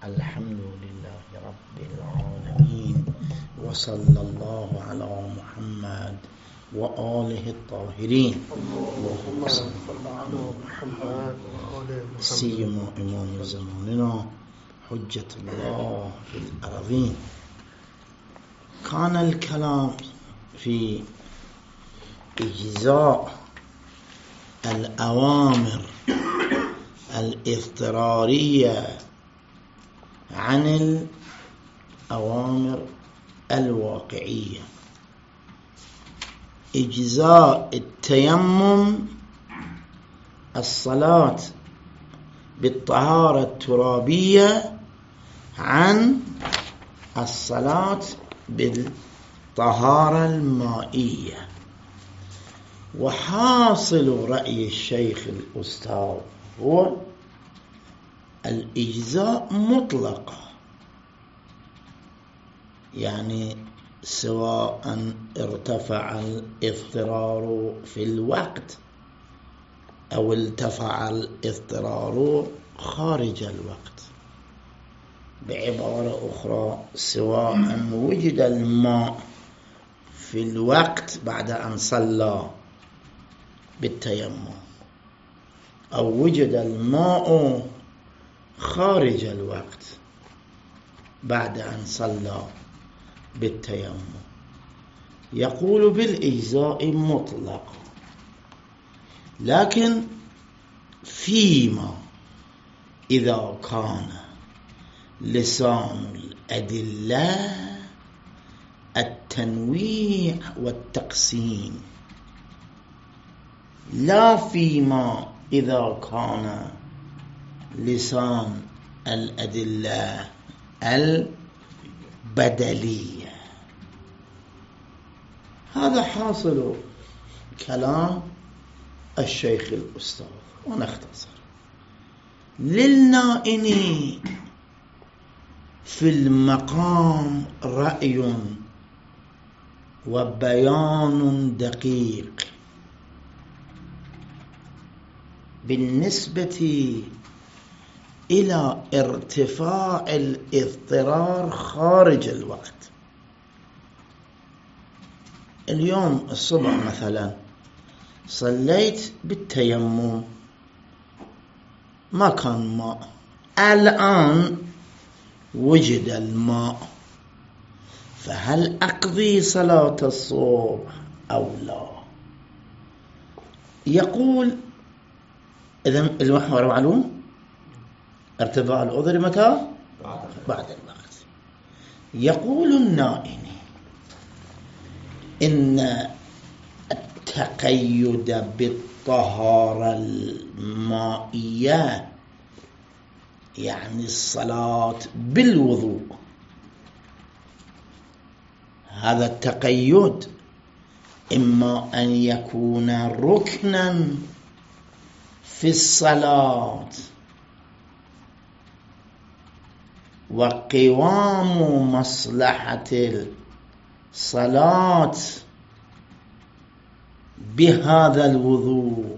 الحمد لله رب العالمين، وصلى الله على محمد وآله الطاهرين. اللهم صل على محمد سيما إمام زماننا حجة الله في الأرضين. كان الكلام في إجزاء الأوامر الاضطرارية عن الأوامر الواقعية. إجزاء التيمم الصلاة بالطهارة الترابية عن الصلاة بالطهارة المائية. وحاصل رأي الشيخ الأستاذ هو الإجزاء مطلقة، يعني سواء ارتفع الاضطرار في الوقت أو ارتفع الاضطرار خارج الوقت. بعبارة أخرى، سواء وجد الماء في الوقت بعد أن صلى بالتيمم أو وجد الماء خارج الوقت بعد أن صلى بالتيمم، يقول بالإجزاء مطلق. لكن فيما إذا كان لسان الأدلة التنويع والتقسيم، لا فيما إذا كان لسان الأدلة البدلية. هذا حاصل كلام الشيخ الأستاذ. ونختصر: للنائن في المقام رأي وبيان دقيق بالنسبة إلى ارتفاع الاضطرار خارج الوقت. اليوم الصبح مثلا صليت بالتيمم، ما كان ماء، الآن وجد الماء، فهل أقضي صلاة الصبح أو لا؟ يقول إذن المحور معلوم، ارتفاع العذر متى؟ بعد الوقت. يقول النائن إن التقيد بالطهارة المائية، يعني الصلاة بالوضوء، هذا التقيد إما أن يكون ركنا في الصلاة وقوام مصلحة الصلاة بهذا الوضوء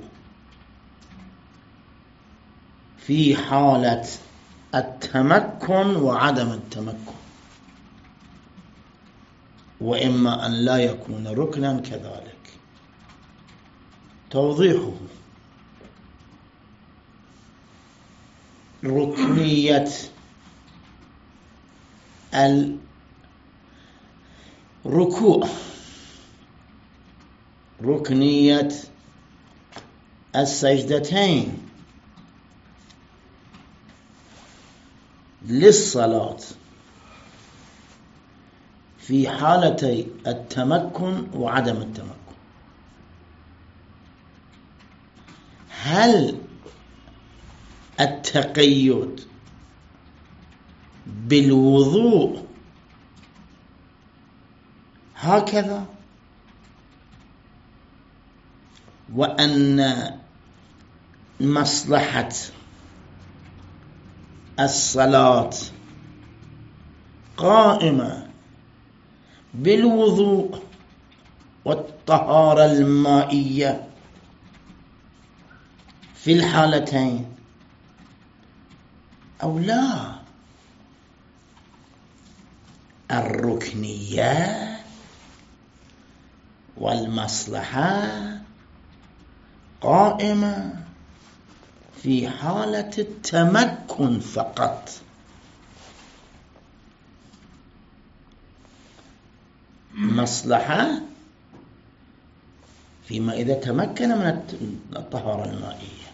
في حالة التمكن وعدم التمكن، وإما أن لا يكون ركنا كذلك. توضيحه: ركنية الركوع، ركنية السجدتين للصلاة في حالتي التمكن وعدم التمكن. هل التقيد بالوضوء هكذا، وأن مصلحة الصلاة قائمة بالوضوء والطهارة المائية في الحالتين، أو لا؟ الركنية والمصلحة قائمة في حالة التمكن فقط. مصلحة فيما إذا تمكن من الطهارة المائية،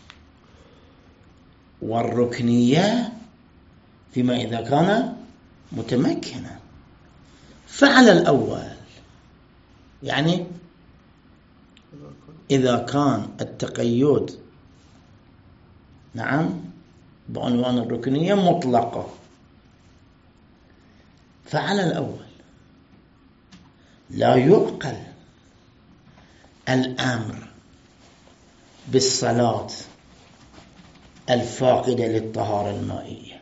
والركنية فيما إذا كان متمكنا. فعل الأول يعني إذا كان التقيد نعم بعنوان الركنية مطلقة، فعل الأول لا يعقل الأمر بالصلاة الفاقدة للطهارة المائية.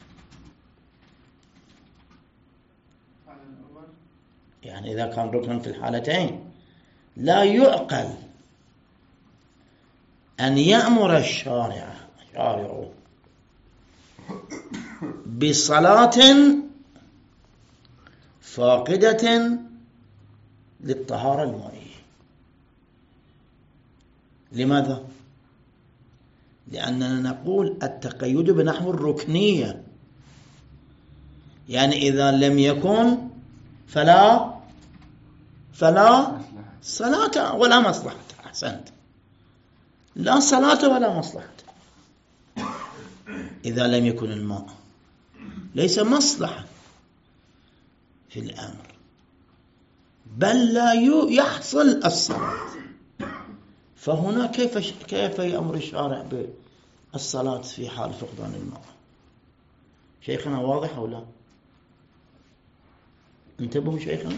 يعني إذا كان ركنا في الحالتين لا يعقل أن يأمر الشارع بصلاة فاقدة للطهارة المائية. لماذا؟ لأننا نقول التقيد بنحو الركنية، يعني إذا لم يكن فلا صلاة ولا مصلحة. أحسنت، لا صلاة ولا مصلحة. إذا لم يكن الماء ليس مصلحة في الأمر، بل لا يحصل الصلاة، فهنا كيف يأمر الشارع بالصلاة في حال فقدان الماء؟ شيخنا واضح أو لا؟ انتبهوا شيخنا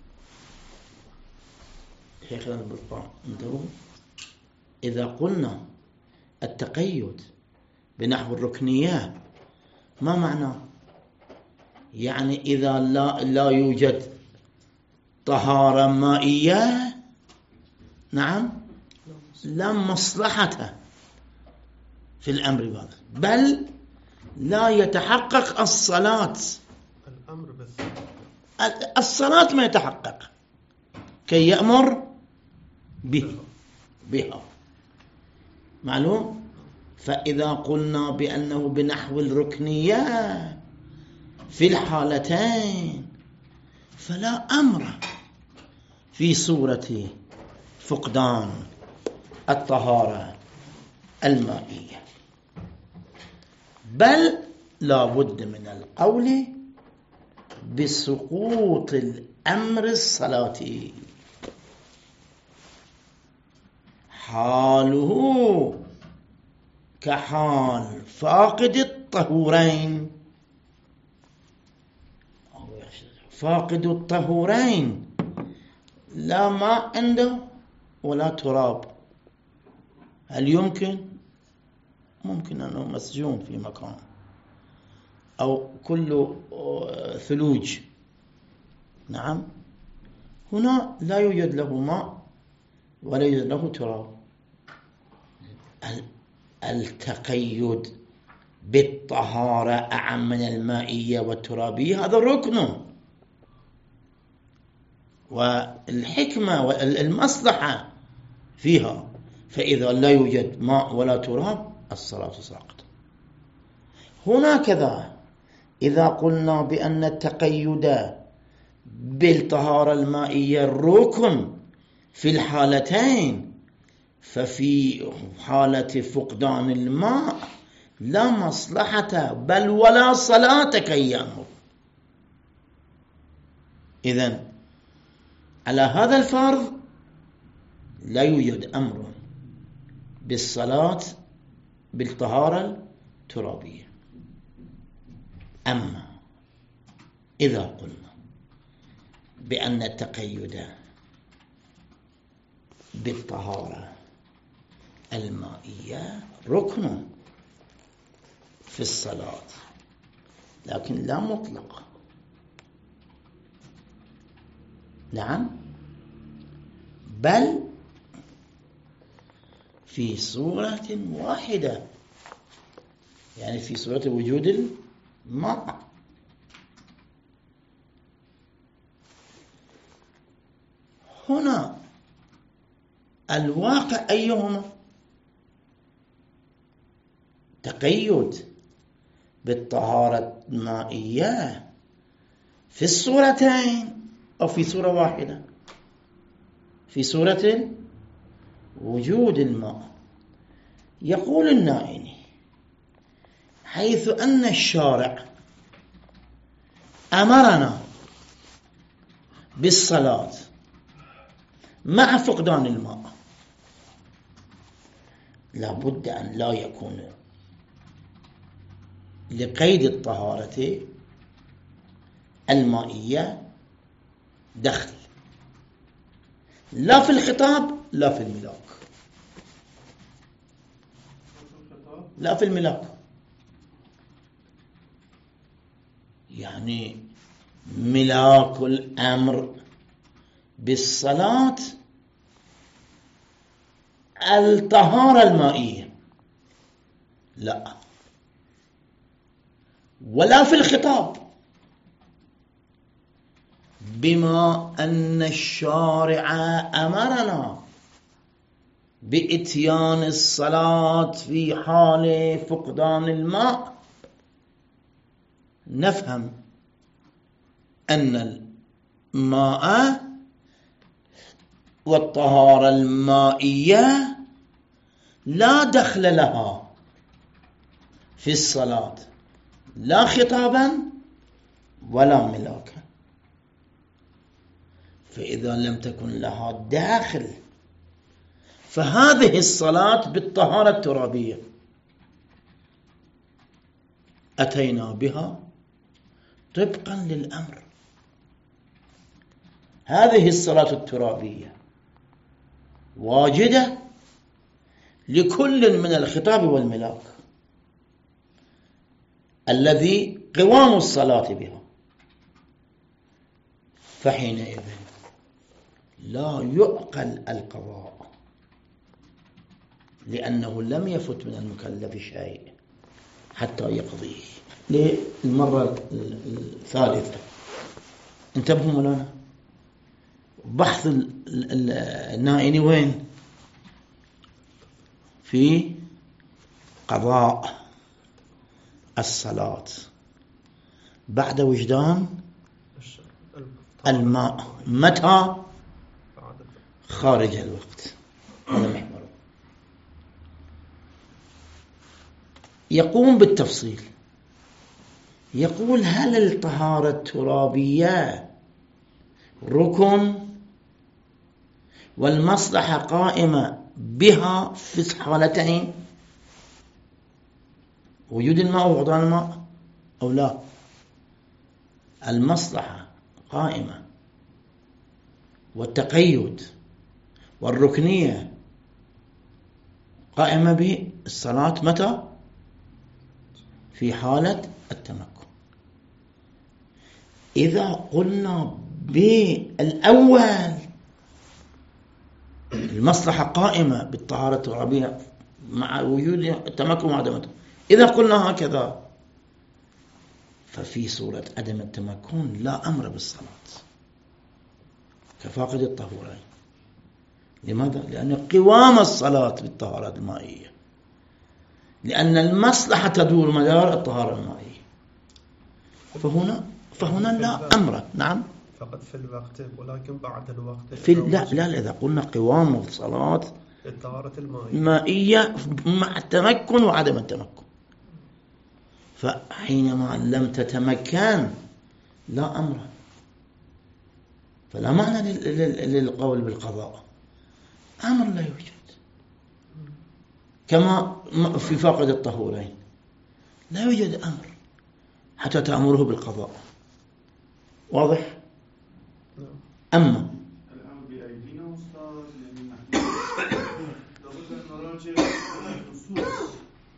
البرقاء، انتبهوا. إذا قلنا التقيد بنحو الركنية ما معناه؟ يعني إذا لا يوجد طهارة مائية نعم لا مصلحة في الأمر بهذا، بل لا يتحقق الصلاة. الأمر بس الصلاة ما يتحقق كي يأمر بها. معلوم؟ فإذا قلنا بأنه بنحو الركنية في الحالتين فلا أمر في صورة فقدان الطهارة المائية، بل لا بد من القول بسقوط الأمر الصلاتي. حاله كحال فاقد الطهورين. فاقد الطهورين لا ماء عنده ولا تراب، هل يمكن؟ ممكن أنه مسجون في مكان أو كله ثلوج. نعم، هنا لا يوجد له ماء ولا يوجد له تراب. التقيد بالطهارة أعم من المائية والترابية، هذا ركن، والحكمة والمصلحة فيها. فإذا لا يوجد ماء ولا تراب الصلاة ساقطة. هنا كذا إذا قلنا بأن التقيد بالطهارة المائية ركن في الحالتين، ففي حالة فقدان الماء لا مصلحة بل ولا صلاة كي يأمر. إذن على هذا الفرض لا يوجد أمر بالصلاة بالطهارة الترابية. أما إذا قلنا بأن التقيد بالطهارة المائية ركن في الصلاة لكن لا مطلق، نعم، بل في صورة واحدة، يعني في صورة وجود الماء. هنا الواقع أيهما؟ تقيد بالطهارة المائية في الصورتين أو في صورة واحدة؟ في صورة وجود الماء. يقول النائني حيث أن الشارع أمرنا بالصلاة مع فقدان الماء، لابد أن لا يكون لقيد الطهارة المائية دخل لا في الخطاب لا في الملاك. لا في الملاك، يعني ملاك الأمر بالصلاة الطهارة المائية لا، ولا في الخطاب، بما أن الشارع أمرنا بإتيان الصلاة في حال فقدان الماء، نفهم أن الماء والطهارة المائية لا دخل لها في الصلاة لا خطابا ولا ملاكا. فإذا لم تكن لها داخل فهذه الصلاة بالطهارة الترابية أتينا بها طبقا للأمر. هذه الصلاة الترابية واجدة لكل من الخطاب والملاك الذي قوام الصلاة بها، فحينئذ لا يعقل القضاء، لأنه لم يفت من المكلف شيء حتى يقضيه. للمرة الثالثة انتبهوا مولانا، بحث النائني وين؟ في قضاء الصلاة بعد وجدان الماء. متى؟ خارج الوقت. هذا محور. يقوم بالتفصيل، يقول هل الطهارة الترابية ركن والمصلحة قائمة بها في الحالتين، وجود الماء وفقدان الماء، أو لا؟ المصلحة قائمة والتقيد والركنية قائمة بالصلاة متى؟ في حالة التمكن. إذا قلنا بالأول المصلحة قائمة بالطهارة الترابية مع وجود التمكن وعدمته، إذا قلنا هكذا ففي صورة عدم التمكن لا أمر بالصلاة كفاقد الطهورين. لماذا؟ لأن قوام الصلاة بالطهارة المائية، لأن المصلحة تدور مدار الطهارة المائية، فهنا لا أمر. نعم، فقط في الوقت، ولكن بعد الوقت لا إذا قلنا قوام الصلاة الطهارة المائية مع التمكن وعدم التمكن، فحينما لم تتمكن لا أمر، فلا معنى للقول بالقضاء. أمر لا يوجد، كما في فاقد الطهورين لا يوجد أمر حتى تأمره بالقضاء. واضح؟ أما الأمر بأيدينا أستاذ، يعني لابد أن نراجع النصوص.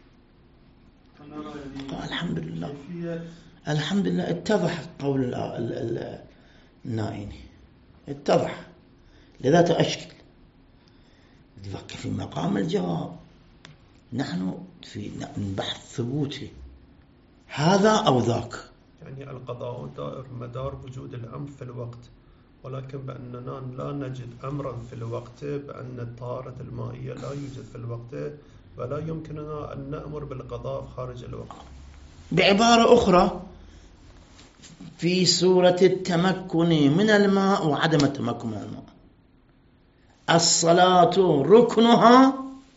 الحمد لله اتضح قول النائني، اتضح، لذا تأشكل في مقام الجواب. نحن في بحث ثبوتي هذا أو ذاك، يعني القضاء دائر مدار وجود الأمر في الوقت، ولكن بأننا لا نجد أمرا في الوقت بأن الطهارة المائية لا يوجد في الوقت، ولا يمكننا أن نأمر بالقضاء خارج الوقت. بعبارة أخرى، في سورة التمكن من الماء وعدم التمكن من الماء، الصلاة ركنها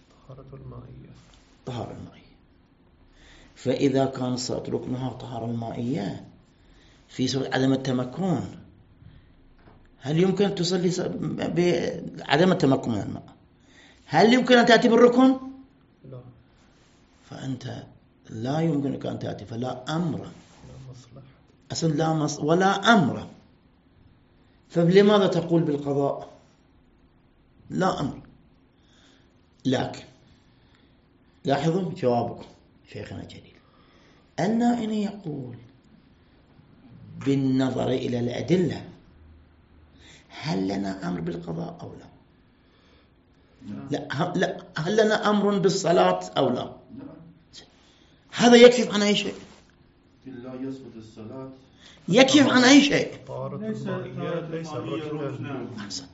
طهارة المائية. فإذا كان الصلاة ركنها طهارة المائية في سورة عدم التمكن، هل يمكن أن تصلي بعدم التمكن من الماء؟ هل يمكن أن تأتي بالركن؟ لا. فأنت لا يمكنك أن تأتي، فلا أمر، لا مصلحة أصلا لا ولا أمر. فلماذا تقول بالقضاء؟ لا أمر. لكن لاحظوا جوابكم شيخنا الجليل، النائني يقول بالنظر إلى الأدلة هل لنا أمر بالقضاء أو لا؟ لا. هل لنا أمر بالصلاة أو لا؟ هذا يكشف عن أي شيء، لا يثبت الصلاة، يكشف عن أي شيء. الطهارة المائية ليس ركنا. أحسنت.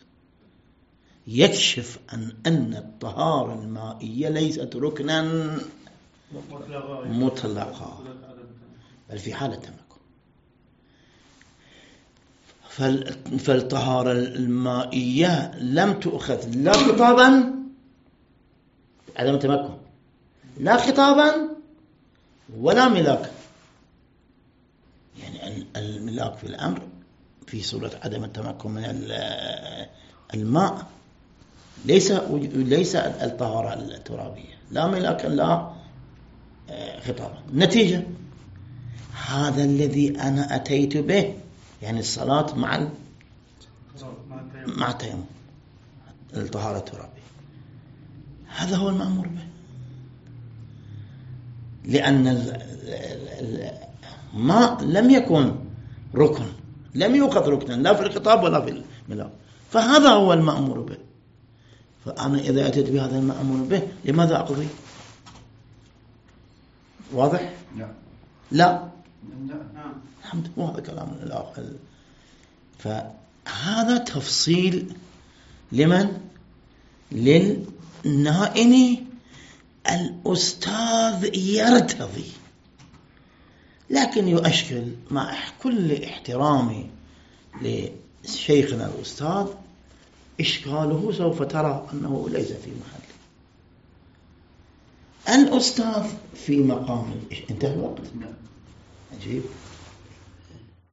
يكشف عن أن الطهارة المائية ليست ركنا مطلقا، بل في حالة تمكن. فالطهارة المائية لم تؤخذ لا خطابا عدم التمكن، لا خطابا ولا ملاكا. يعني الملاك في الأمر في صورة عدم التمكن من الماء ليس الطهارة الترابية، لا ملاكا لا خطابا. نتيجة هذا الذي أنا أتيت به، يعني الصلاة مع التيمم، الطهارة الترابية، هذا هو المأمور به. لأن الماء لم يكن ركن، لم يؤخذ ركنا لا في الخطاب ولا في الملاك، فهذا هو المأمور به. فأنا إذا أتيت بهذا المأمور به لماذا أقضي؟ واضح؟ لا. الحمد لله، هذا كلام الآخر. فهذا تفصيل لمن؟ للنائني. الأستاذ يرتضي، لكن يؤشكل مع كل احترامي لشيخنا الأستاذ، إشكاله سوف ترى أنه ليس في محله. الأستاذ في مقام انتهى الوقت. عجيب.